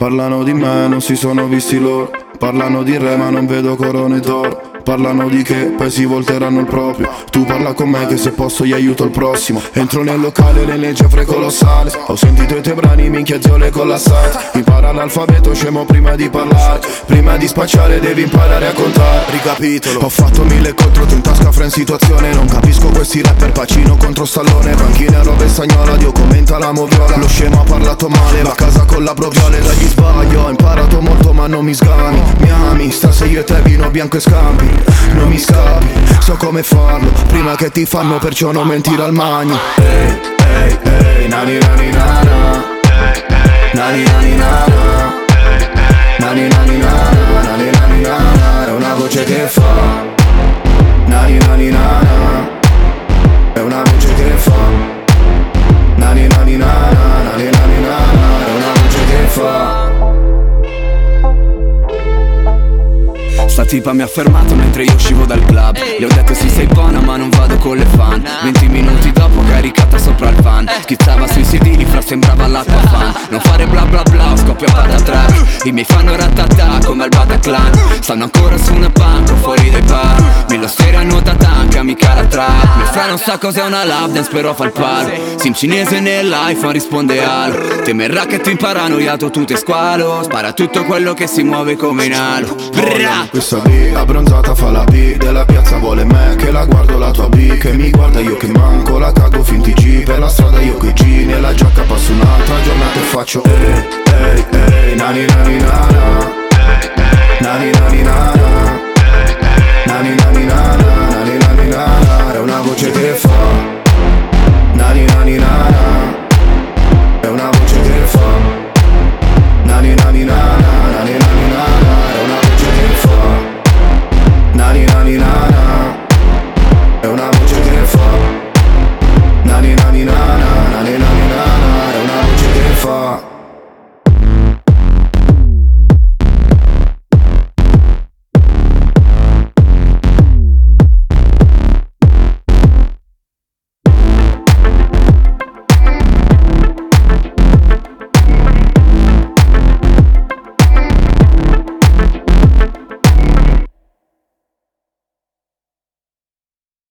Parlano di me, non si sono visti loro. Parlano di re ma non vedo corone d'oro. Parlano di che, poi si volteranno il proprio. Tu parla con me che se posso gli aiuto il prossimo. Entro nel locale, le cifre colossali. Ho sentito i tuoi brani, minchia ziole collassate. Impara l'alfabeto, scemo prima di parlare. Prima di spacciare devi imparare a contare. Ricapitolo. Ho fatto 1000 contro te in tasca, fra in situazione. Non capisco questi rapper, Pacino contro Stallone. Panchina, roba e sagnola, Dio commenta la moviola. Lo scemo ha parlato male, va a casa con la broviole. Dagli sbaglio, ho imparato molto ma non mi sgami. Mi ami, stasera io e te vino bianco e scampi. Non mi scappi, so come farlo. Prima che ti fanno, perciò non mentire al magno. Ehi, ehi, ehi, nani nani nana. Nani nani nana. Nani nani nana, nani nani nana. È una voce che fa. Nani nani nana. È una voce che fa. Nani nani nana, nani nani nana. È una voce che fa. Sta tipa mi ha fermato mentre io uscivo dal club. Le ho detto sì sei buona ma non vado con le fan. 20 minuti dopo caricata sopra il van. Schizzava sui sedili fra sembrava l'acqua fan. Non fare bla bla bla, scoppia patatrap. I miei fanno ratatà come al Bataclan. Stanno ancora su una banca fuori dai bar. Me lo steriano da tanca, mica la trap. Mio fratello non sa cos'è una lap dance però fa il palo. Sim cinese nell'iPhone risponde alo. Temerà che ti impara annoiato tu te squalo. Spara tutto quello che si muove come in alo. Questa B abbronzata fa la B della piazza vuole me che la guardo la tua B che mi guarda io che manco la cago finti G per la strada io che G nella giacca passo un'altra giornata e faccio ehi ehi nani nani nana nani nani nana nani nani nana